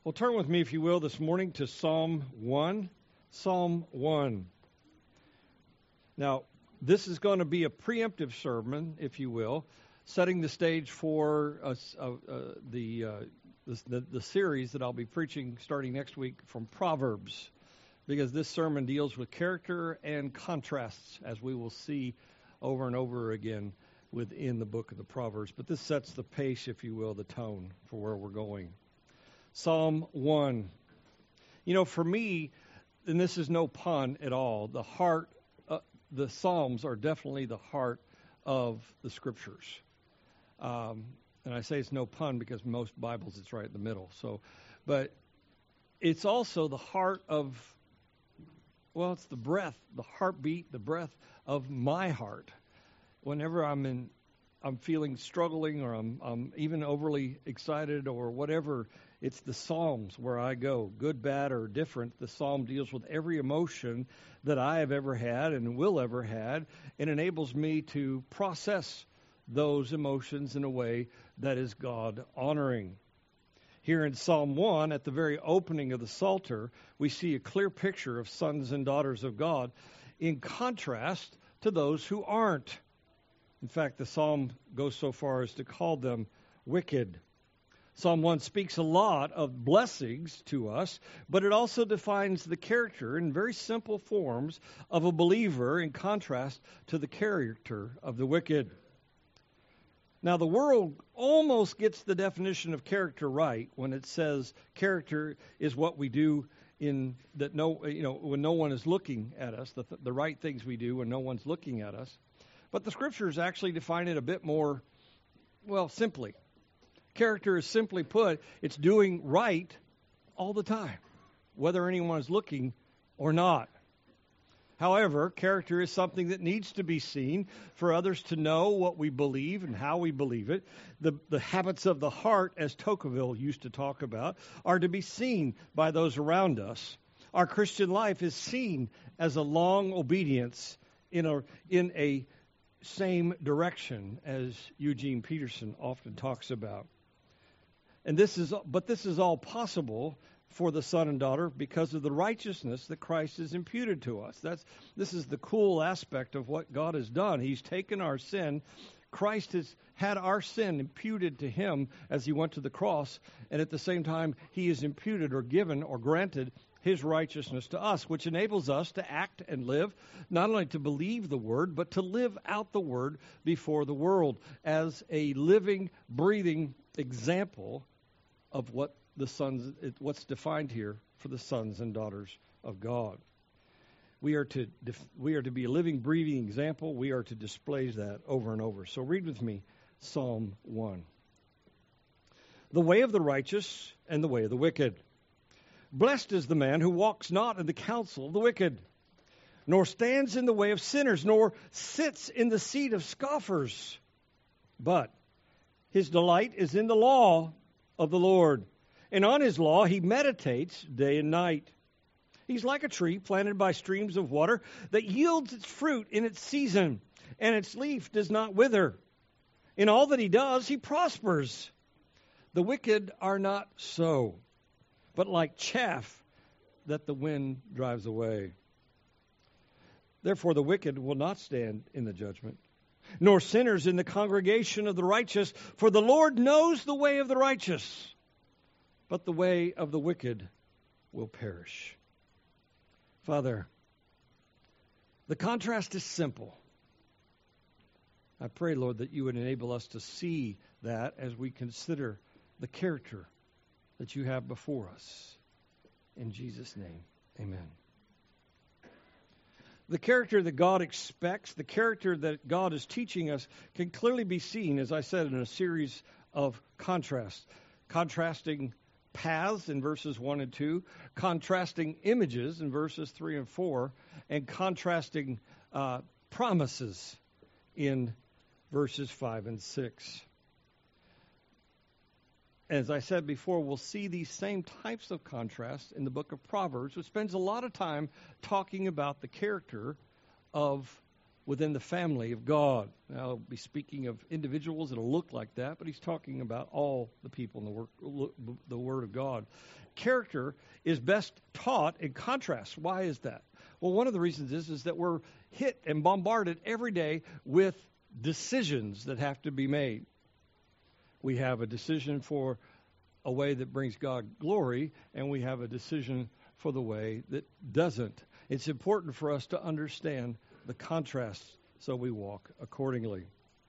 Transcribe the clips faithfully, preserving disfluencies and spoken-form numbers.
Well, turn with me, if you will, this morning to Psalm one. Psalm one. Now, this is going to be a preemptive sermon, if you will, setting the stage for uh, uh, uh, the, uh, the the series that I'll be preaching starting next week from Proverbs, because this sermon deals with character and contrasts, as we will see over and over again within the book of the Proverbs. But this sets the pace, if you will, the tone for where we're going. Psalm one. You know, for me, and this is no pun at all, the heart, uh, the Psalms are definitely the heart of the Scriptures. Um, and I say it's no pun because most Bibles it's right in the middle. So, but it's also the heart of, well, it's the breath, the heartbeat, the breath of my heart. Whenever I'm in, I'm feeling struggling, or I'm, I'm even overly excited, or whatever. It's the Psalms where I go, good, bad, or different. The Psalm deals with every emotion that I have ever had and will ever had, and enables me to process those emotions in a way that is God-honoring. Here in Psalm one, at the very opening of the Psalter, we see a clear picture of sons and daughters of God in contrast to those who aren't. In fact, the Psalm goes so far as to call them wicked. Psalm one speaks a lot of blessings to us, but it also defines the character in very simple forms of a believer in contrast to the character of the wicked. Now, the world almost gets the definition of character right when it says character is what we do in that no, you know, when no one is looking at us, the, the right things we do when no one's looking at us. But the Scriptures actually define it a bit more, well, simply. Character is, simply put, it's doing right all the time, whether anyone is looking or not. However, character is something that needs to be seen for others to know what we believe and how we believe it. The, the habits of the heart, as Tocqueville used to talk about, are to be seen by those around us. Our Christian life is seen as a long obedience in a in a same direction, as Eugene Peterson often talks about. And this is, but this is all possible for the son and daughter because of the righteousness that Christ has imputed to us. That's this is the cool aspect of what God has done. He's taken our sin. Christ has had our sin imputed to him as he went to the cross, and at the same time, he has imputed or given or granted his righteousness to us, which enables us to act and live, not only to believe the word, but to live out the word before the world as a living, breathing example of what the sons, what's defined here for the sons and daughters of God. We are to we are to be a living, breathing example. We are to display that over and over. So read with me Psalm one. The way of the righteous and the way of the wicked. Blessed is the man who walks not in the counsel of the wicked, nor stands in the way of sinners, nor sits in the seat of scoffers. But his delight is in the law of the Lord, and on his law he meditates day and night. He's like a tree planted by streams of water that yields its fruit in its season, and its leaf does not wither. In all that he does, he prospers. The wicked are not so, but like chaff that the wind drives away. Therefore the wicked will not stand in the judgment, nor sinners in the congregation of the righteous. For the Lord knows the way of the righteous, but the way of the wicked will perish. Father, the contrast is simple. I pray, Lord, that you would enable us to see that as we consider the character that you have before us. In Jesus' name, amen. The character that God expects, the character that God is teaching us, can clearly be seen, as I said, in a series of contrasts. Contrasting paths in verses one and two, contrasting images in verses three and four, and contrasting uh, promises in verses five and six. As I said before, we'll see these same types of contrasts in the book of Proverbs, which spends a lot of time talking about the character of within the family of God. Now, I'll be speaking of individuals that'll look like that, but he's talking about all the people in the, work, the Word of God. Character is best taught in contrast. Why is that? Well, one of the reasons is, is that we're hit and bombarded every day with decisions that have to be made. We have a decision for a way that brings God glory, and we have a decision for the way that doesn't. It's important for us to understand the contrast so we walk accordingly.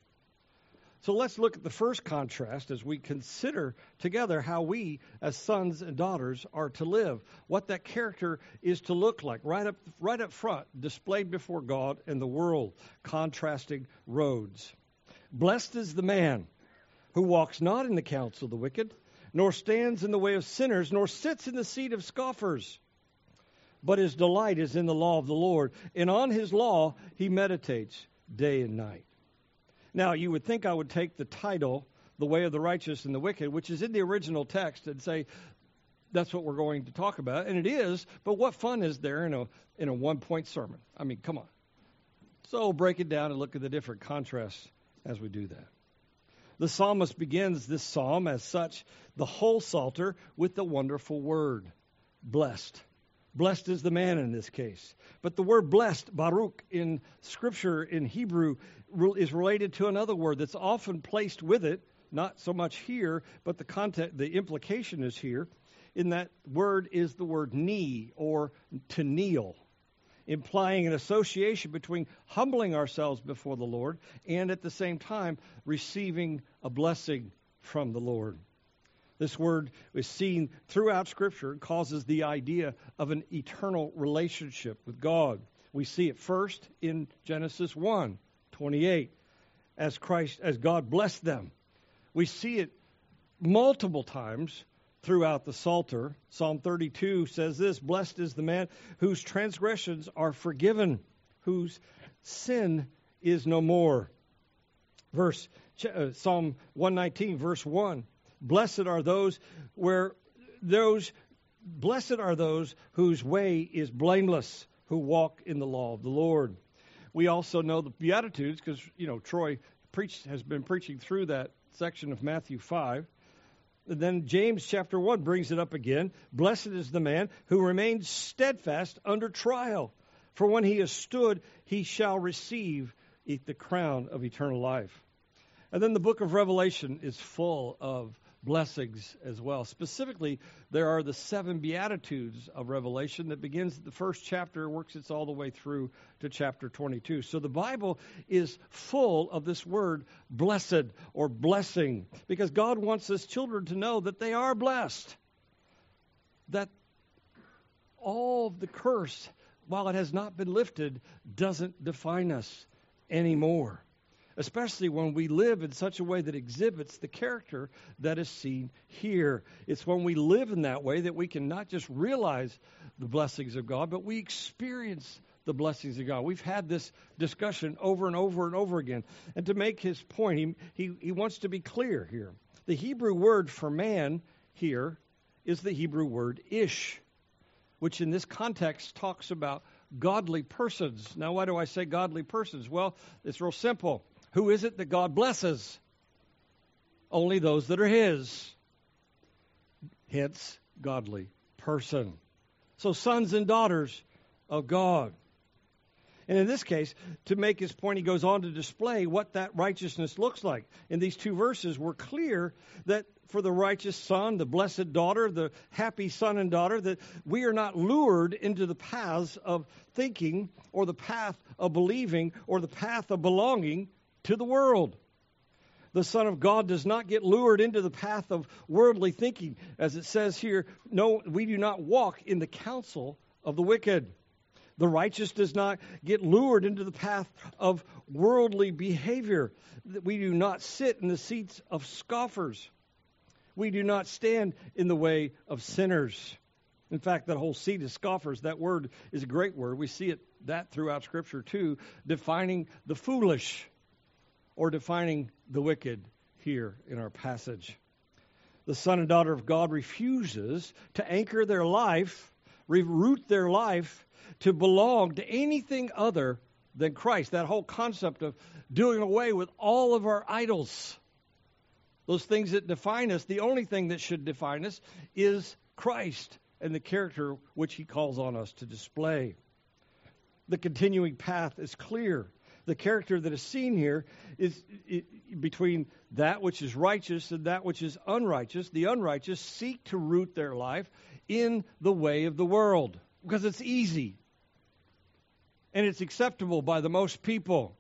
So let's look at the first contrast as we consider together how we as sons and daughters are to live, what that character is to look like, right up, right up front, displayed before God and the world, contrasting roads. Blessed is the man who walks not in the counsel of the wicked, nor stands in the way of sinners, nor sits in the seat of scoffers. But his delight is in the law of the Lord, and on his law he meditates day and night. Now, you would think I would take the title, The Way of the Righteous and the Wicked, which is in the original text, and say that's what we're going to talk about. And it is, but what fun is there in a in a one-point sermon? I mean, come on. So we'll break it down and look at the different contrasts as we do that. The psalmist begins this psalm as such, the whole psalter, with the wonderful word, blessed. Blessed is the man in this case. But the word blessed, Baruch, in Scripture, in Hebrew, is related to another word that's often placed with it, not so much here, but the content, the implication is here. In that word is the word knee, or to kneel, implying an association between humbling ourselves before the Lord and at the same time receiving a blessing from the Lord. This word is seen throughout Scripture and causes the idea of an eternal relationship with God. We see it first in Genesis one twenty-eight, as Christ, as God blessed them. We see it multiple times throughout the Psalter. Psalm thirty-two says this, blessed is the man whose transgressions are forgiven, whose sin is no more. Verse uh, Psalm one nineteen, verse one. Blessed are those where those blessed are those whose way is blameless, who walk in the law of the Lord. We also know the Beatitudes because, you know, Troy preached has been preaching through that section of Matthew five. And then James chapter one brings it up again. Blessed is the man who remains steadfast under trial, for when he has stood, he shall receive the crown of eternal life. And then the book of Revelation is full of blessings as well. Specifically, there are the seven Beatitudes of Revelation that begins at the first chapter, works its all the way through to chapter twenty-two. So the Bible is full of this word blessed or blessing, because God wants His children to know that they are blessed, that all of the curse, while it has not been lifted, doesn't define us anymore. Especially when we live in such a way that exhibits the character that is seen here. It's when we live in that way that we can not just realize the blessings of God, but we experience the blessings of God. We've had this discussion over and over and over again. And to make his point, he, he, he wants to be clear here. The Hebrew word for man here is the Hebrew word ish, which in this context talks about godly persons. Now, why do I say godly persons? Well, it's real simple. Who is it that God blesses? Only those that are His. Hence, godly person. So, sons and daughters of God. And in this case, to make his point, he goes on to display what that righteousness looks like. In these two verses, we're clear that for the righteous son, the blessed daughter, the happy son and daughter, that we are not lured into the paths of thinking or the path of believing or the path of belonging to the world. The Son of God does not get lured into the path of worldly thinking. As it says here, no, we do not walk in the counsel of the wicked. The righteous does not get lured into the path of worldly behavior. We do not sit in the seats of scoffers. We do not stand in the way of sinners. In fact, that whole seat of scoffers, that word is a great word. We see it that throughout Scripture too, defining the foolish or defining the wicked here in our passage. The son and daughter of God refuses to anchor their life, reroot their life to belong to anything other than Christ. That whole concept of doing away with all of our idols. Those things that define us, the only thing that should define us is Christ and the character which he calls on us to display. The continuing path is clear. The character that is seen here is it, between that which is righteous and that which is unrighteous. The unrighteous seek to root their life in the way of the world because it's easy and it's acceptable by the most people.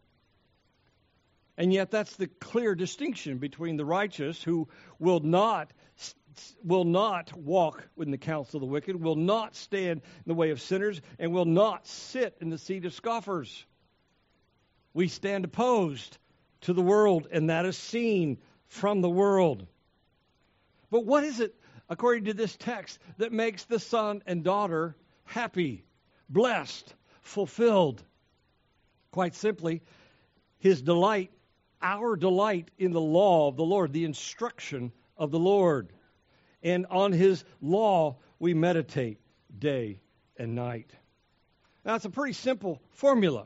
And yet that's the clear distinction between the righteous who will not will not walk in the counsel of the wicked, will not stand in the way of sinners, and will not sit in the seat of scoffers. We stand opposed to the world, and that is seen from the world. But what is it, according to this text, that makes the son and daughter happy, blessed, fulfilled? Quite simply, his delight, our delight in the law of the Lord, the instruction of the Lord. And on his law we meditate day and night. Now, it's a pretty simple formula.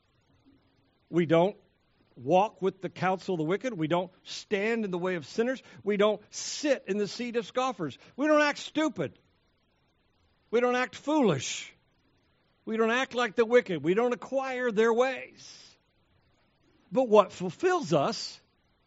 We don't walk with the counsel of the wicked. We don't stand in the way of sinners. We don't sit in the seat of scoffers. We don't act stupid. We don't act foolish. We don't act like the wicked. We don't acquire their ways. But what fulfills us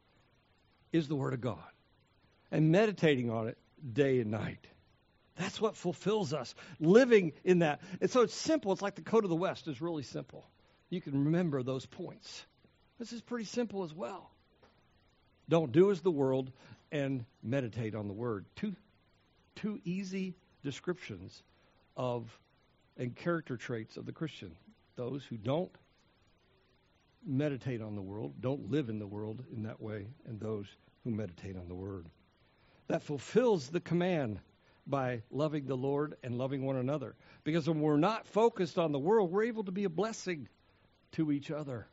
is the Word of God and meditating on it day and night. That's what fulfills us, living in that. And so it's simple. It's like the Code of the West is really simple. You can remember those points. This is pretty simple as well. Don't do as the world and meditate on the Word. Two, two easy descriptions of and character traits of the Christian. Those who don't meditate on the world, don't live in the world in that way, and those who meditate on the Word. That fulfills the command by loving the Lord and loving one another. Because when we're not focused on the world, we're able to be a blessing to each other.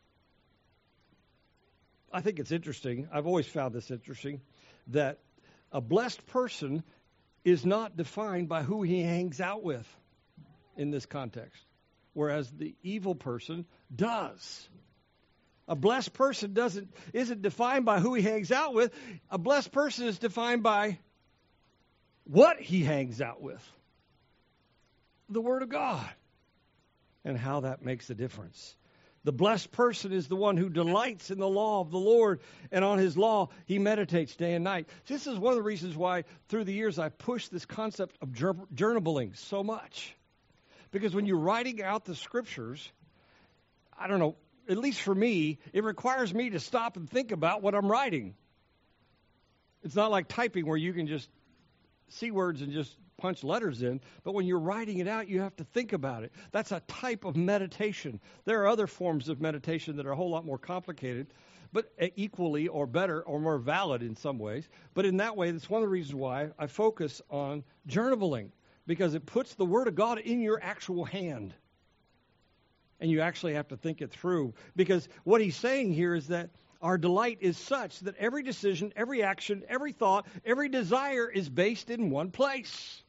I think it's interesting, I've always found this interesting, that a blessed person is not defined by who he hangs out with in this context, whereas the evil person does. A blessed person doesn't isn't defined by who he hangs out with. A blessed person is defined by what he hangs out with. The Word of God. And how that makes a difference. The blessed person is the one who delights in the law of the Lord, and on his law he meditates day and night. This is one of the reasons why through the years I've pushed this concept of journaling so much. Because when you're writing out the scriptures, I don't know, at least for me, it requires me to stop and think about what I'm writing. It's not like typing where you can just see words and just punch letters in, but when you're writing it out, you have to think about it. That's a type of meditation. There are other forms of meditation that are a whole lot more complicated, but equally or better or more valid in some ways. But in that way, that's one of the reasons why I focus on journaling, because it puts the Word of God in your actual hand. And you actually have to think it through. Because what he's saying here is that our delight is such that every decision, every action, every thought, every desire is based in one place.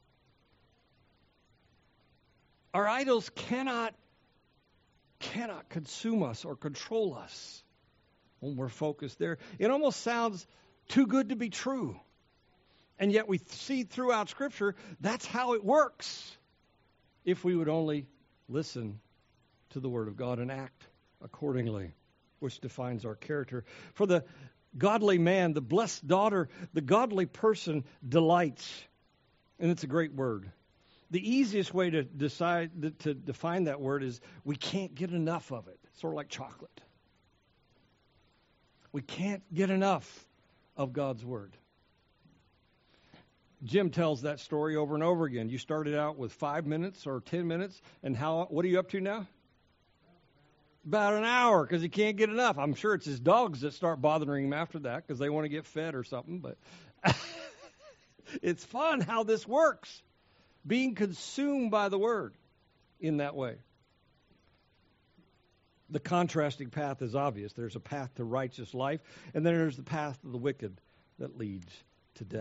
Our idols cannot, cannot consume us or control us when we're focused there. It almost sounds too good to be true. And yet we see throughout Scripture that's how it works. If we would only listen to the Word of God and act accordingly, which defines our character. For the godly man, the blessed daughter, the godly person delights. And it's a great word. The easiest way to decide to define that word is we can't get enough of it. Sort of like chocolate. We can't get enough of God's Word. Jim tells that story over and over again. You started out with five minutes or ten minutes, and how? What are you up to now? About an hour, because he can't get enough. I'm sure it's his dogs that start bothering him after that, because they want to get fed or something. But it's fun how this works. Being consumed by the Word in that way. The contrasting path is obvious. There's a path to righteous life, and then there's the path of the wicked that leads to death.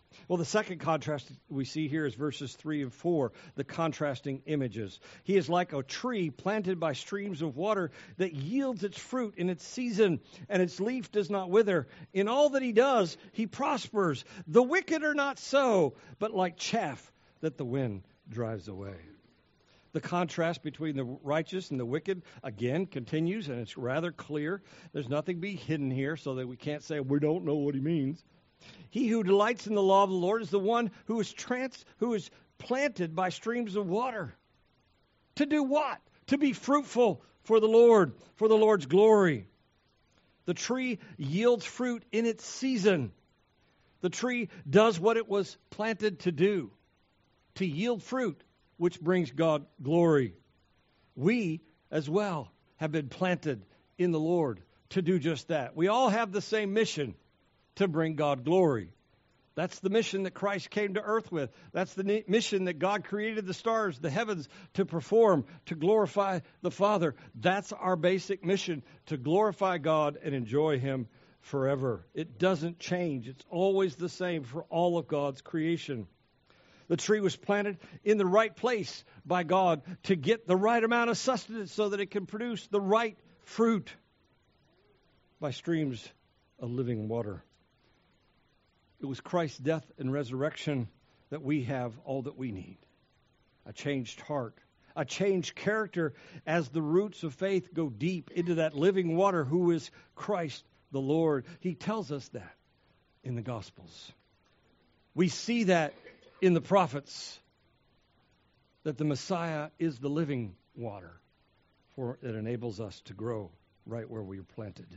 Well, the second contrast we see here is verses three and four, the contrasting images. He is like a tree planted by streams of water that yields its fruit in its season, and its leaf does not wither. In all that he does, he prospers. The wicked are not so, but like chaff that the wind drives away. The contrast between the righteous and the wicked, again, continues, and it's rather clear. There's nothing to be hidden here so that we can't say we don't know what he means. He who delights in the law of the Lord is the one who is trans, who is planted by streams of water. To do what? To be fruitful for the Lord, for the Lord's glory. The tree yields fruit in its season. The tree does what it was planted to do, to yield fruit, which brings God glory. We, as well, have been planted in the Lord to do just that. We all have the same mission, to bring God glory. That's the mission that Christ came to earth with. That's the mission that God created the stars, the heavens, to perform, to glorify the Father. That's our basic mission, to glorify God and enjoy Him forever. It doesn't change. It's always the same for all of God's creation. The tree was planted in the right place by God to get the right amount of sustenance so that it can produce the right fruit by streams of living water. It was Christ's death and resurrection that we have all that we need. A changed heart, a changed character as the roots of faith go deep into that living water who is Christ the Lord. He tells us that in the Gospels. We see that in the prophets, that the Messiah is the living water for it enables us to grow right where we are planted.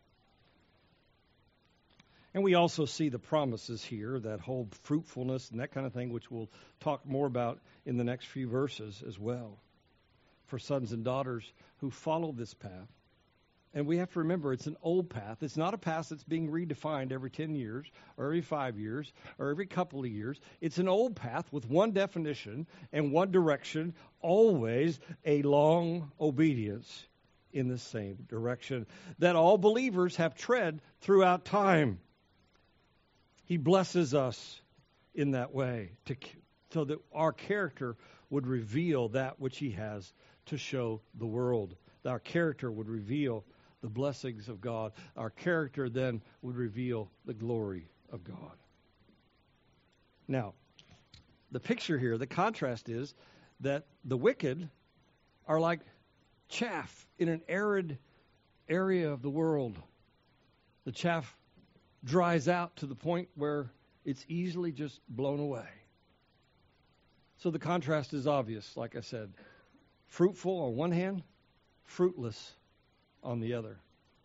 And we also see the promises here that hold fruitfulness and that kind of thing, which we'll talk more about in the next few verses as well, for sons and daughters who follow this path. And we have to remember it's an old path. It's not a path that's being redefined every ten years or every five years or every couple of years. It's an old path with one definition and one direction, always a long obedience in the same direction that all believers have tread throughout time. He blesses us in that way to, so that our character would reveal that which He has to show the world. That our character would reveal the blessings of God. Our character then would reveal the glory of God. Now, the picture here, the contrast is that the wicked are like chaff in an arid area of the world. The chaff dries out to the point where it's easily just blown away. So the contrast is obvious, like I said. Fruitful on one hand, fruitless on the other.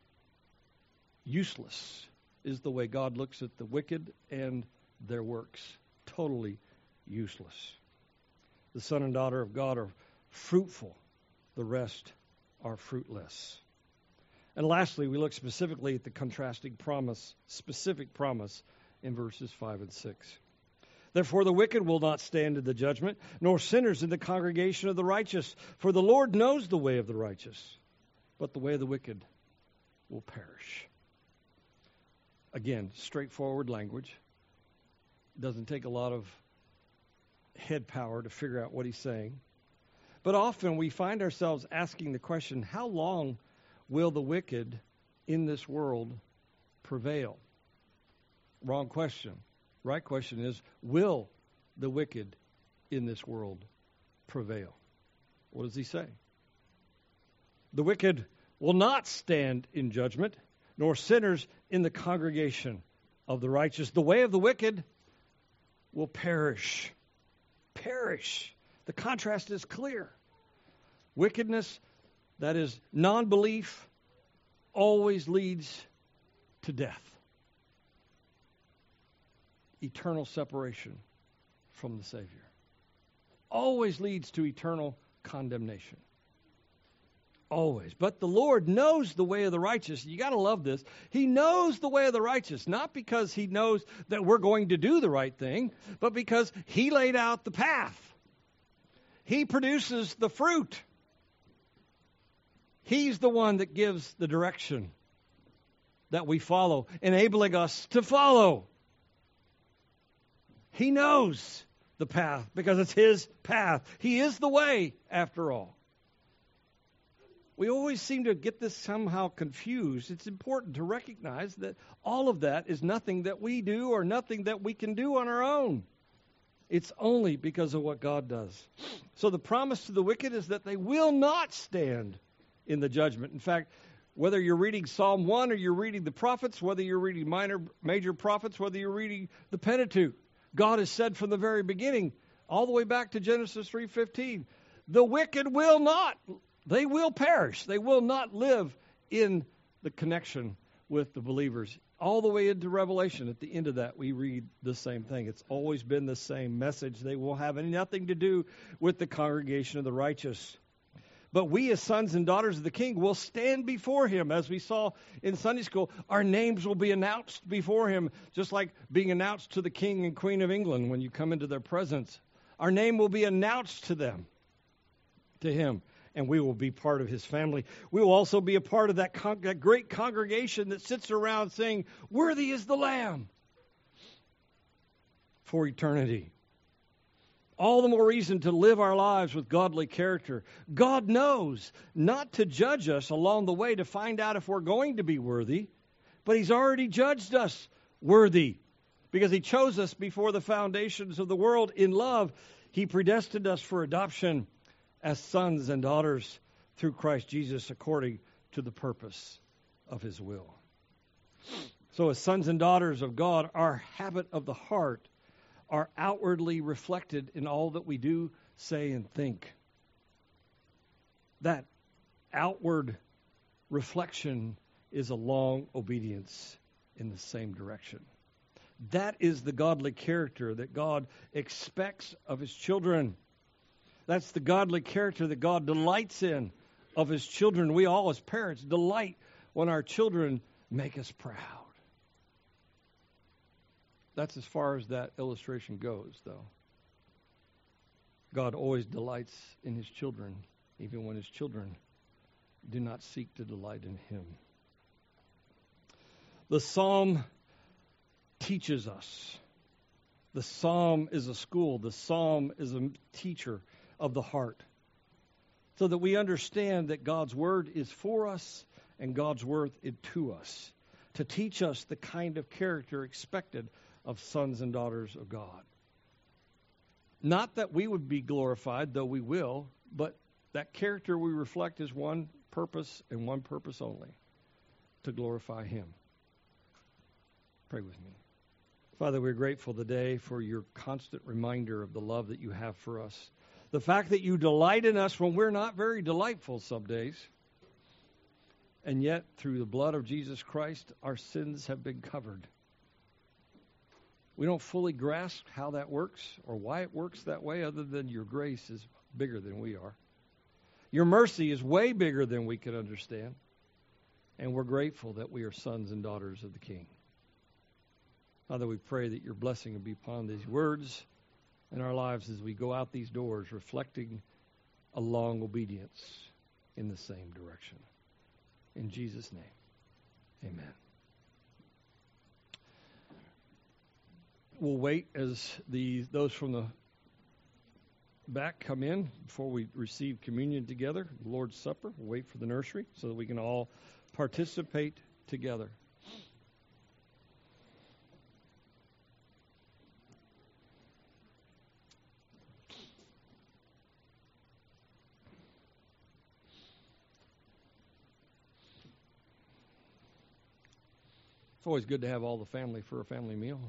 Useless is the way God looks at the wicked and their works. Totally useless. The son and daughter of God are fruitful. The rest are fruitless. And lastly, we look specifically at the contrasting promise, specific promise in verses five and six. Therefore the wicked will not stand in the judgment, nor sinners in the congregation of the righteous. For the Lord knows the way of the righteous, but the way of the wicked will perish. Again, straightforward language. Doesn't take a lot of head power to figure out what he's saying. But often we find ourselves asking the question, how long will the wicked in this world prevail? Wrong question. Right question is, will the wicked in this world prevail? What does he say? The wicked will not stand in judgment, nor sinners in the congregation of the righteous. The way of the wicked will perish. Perish. The contrast is clear. Wickedness, that is non-belief, always leads to death. Eternal separation from the Savior. Always leads to eternal condemnation. Always. But the Lord knows the way of the righteous. You got to love this. He knows the way of the righteous, not because He knows that we're going to do the right thing, but because He laid out the path. He produces the fruit. He's the one that gives the direction that we follow, enabling us to follow. He knows the path because it's His path. He is the way, after all. We always seem to get this somehow confused. It's important to recognize that all of that is nothing that we do or nothing that we can do on our own. It's only because of what God does. So the promise to the wicked is that they will not stand in the judgment. In fact, whether you're reading Psalm one or you're reading the prophets, whether you're reading minor, major prophets, whether you're reading the Pentateuch, God has said from the very beginning, all the way back to Genesis three fifteen, the wicked will not, they will perish. They will not live in the connection with the believers. All the way into Revelation, at the end of that, we read the same thing. It's always been the same message. They will have nothing to do with the congregation of the righteous. But we, as sons and daughters of the King, will stand before Him. As we saw in Sunday school, our names will be announced before Him, just like being announced to the King and Queen of England when you come into their presence. Our name will be announced to them, to Him, and we will be part of His family. We will also be a part of that, con- that great congregation that sits around saying, "Worthy is the Lamb," for eternity. All the more reason to live our lives with godly character. God knows not to judge us along the way to find out if we're going to be worthy, but He's already judged us worthy because He chose us before the foundations of the world. In love, He predestined us for adoption as sons and daughters through Christ Jesus according to the purpose of His will. So as sons and daughters of God, our habit of the heart are outwardly reflected in all that we do, say, and think. That outward reflection is a long obedience in the same direction. That is the godly character that God expects of His children. That's the godly character that God delights in of His children. We all, as parents, delight when our children make us proud. That's as far as that illustration goes, though. God always delights in His children, even when His children do not seek to delight in Him. The psalm teaches us. The psalm is a school. The psalm is a teacher of the heart, so that we understand that God's word is for us and God's word is to us, to teach us the kind of character expected of sons and daughters of God. Not that we would be glorified, though we will, but that character we reflect is one purpose and one purpose only, to glorify Him. Pray with me. Father, we're grateful today for your constant reminder of the love that you have for us. The fact that you delight in us when we're not very delightful some days. And yet, through the blood of Jesus Christ, our sins have been covered. We don't fully grasp how that works or why it works that way, other than your grace is bigger than we are. Your mercy is way bigger than we can understand. And we're grateful that we are sons and daughters of the King. Father, we pray that your blessing will be upon these words in our lives as we go out these doors, reflecting a long obedience in the same direction. In Jesus' name, amen. We'll wait as the those from the back come in before we receive communion together, the Lord's Supper. We'll wait for the nursery so that we can all participate together. It's always good to have all the family for a family meal.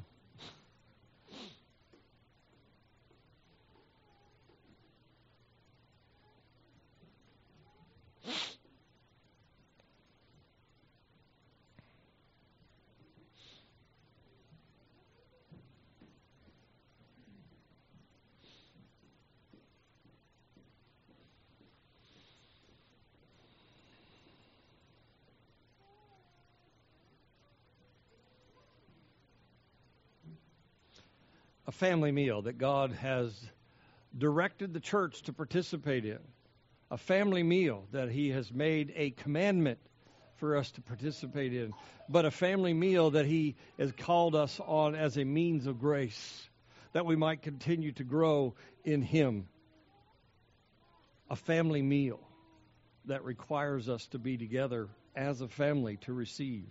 A family meal that God has directed the church to participate in. A family meal that He has made a commandment for us to participate in. But a family meal that He has called us on as a means of grace. that we might continue to grow in Him. A family meal that requires us to be together as a family to receive.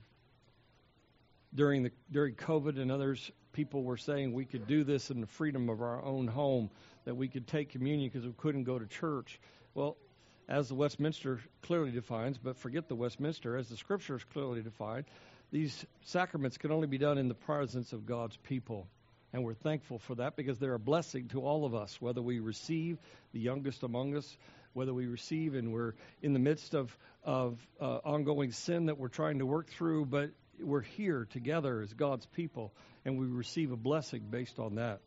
During the during COVID and others, people were saying we could do this in the freedom of our own home, that we could take communion because we couldn't go to church. Well, as the Westminster clearly defines, but forget the Westminster, as the Scriptures clearly define, these sacraments can only be done in the presence of God's people. And we're thankful for that because they're a blessing to all of us, whether we receive, the youngest among us, whether we receive and we're in the midst of, of uh, ongoing sin that we're trying to work through, but we're here together as God's people, and we receive a blessing based on that.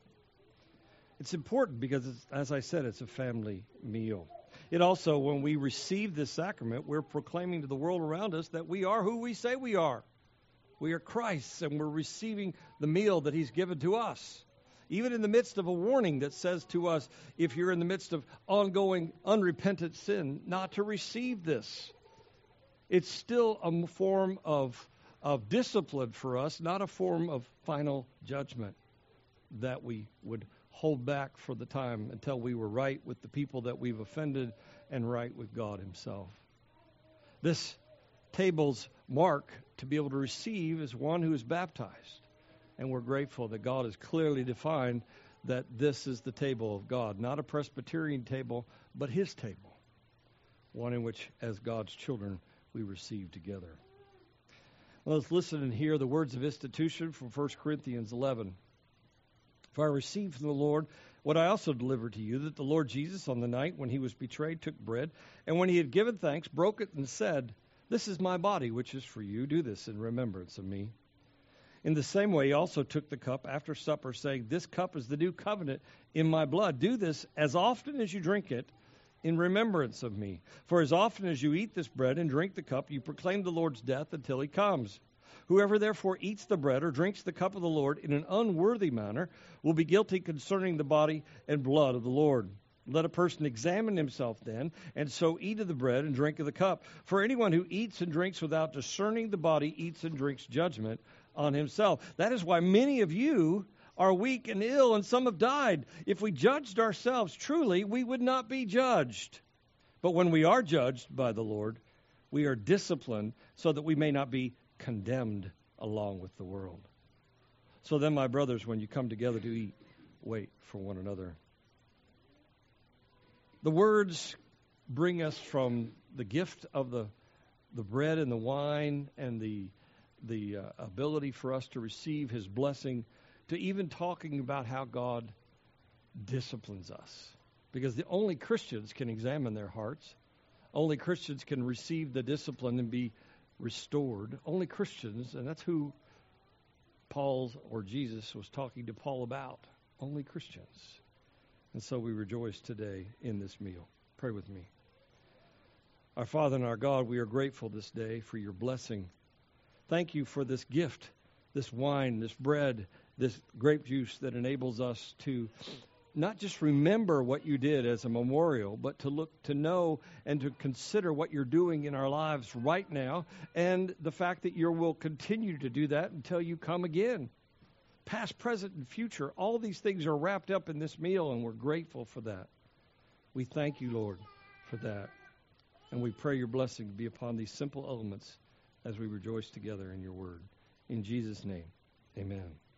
It's important because, it's, as I said, it's a family meal. It also, when we receive this sacrament, we're proclaiming to the world around us that we are who we say we are. We are Christ's, and we're receiving the meal that He's given to us. Even in the midst of a warning that says to us, if you're in the midst of ongoing unrepentant sin, not to receive this. It's still a form of of discipline for us, not a form of final judgment that we would hold back for the time until we were right with the people that we've offended and right with God Himself. This table's mark to be able to receive is one who is baptized. And we're grateful that God has clearly defined that this is the table of God, not a Presbyterian table, but His table, one in which, as God's children, we receive together. Let's listen and hear the words of institution from First Corinthians eleven. For I received from the Lord what I also delivered to you, that the Lord Jesus, on the night when He was betrayed, took bread, and when He had given thanks, broke it and said, "This is my body, which is for you. Do this in remembrance of me." In the same way, He also took the cup after supper, saying, "This cup is the new covenant in my blood. Do this as often as you drink it in remembrance of me. For as often as you eat this bread and drink the cup, you proclaim the Lord's death until He comes. Whoever therefore eats the bread or drinks the cup of the Lord in an unworthy manner will be guilty concerning the body and blood of the Lord. Let a person examine himself then, and so eat of the bread and drink of the cup. For anyone who eats and drinks without discerning the body eats and drinks judgment on himself. That is why many of you are weak and ill, and some have died. If we judged ourselves truly, we would not be judged. But when we are judged by the Lord, we are disciplined so that we may not be condemned along with the world. So then, my brothers, when you come together to eat, wait for one another. The words bring us from the gift of the the bread and the wine and the the uh, ability for us to receive His blessing, to even talking about how God disciplines us. Because the only Christians can examine their hearts. Only Christians can receive the discipline and be restored. Only Christians, and that's who Paul's or Jesus was talking to Paul about. Only Christians. And so we rejoice today in this meal. Pray with me. Our Father and our God, we are grateful this day for your blessing. Thank you for this gift, this wine, this bread, this grape juice that enables us to not just remember what you did as a memorial, but to look, to know, and to consider what you're doing in our lives right now, and the fact that you will continue to do that until you come again. Past, present, and future, all these things are wrapped up in this meal, and we're grateful for that. We thank you, Lord, for that. And we pray your blessing to be upon these simple elements as we rejoice together in your word. In Jesus' name, amen.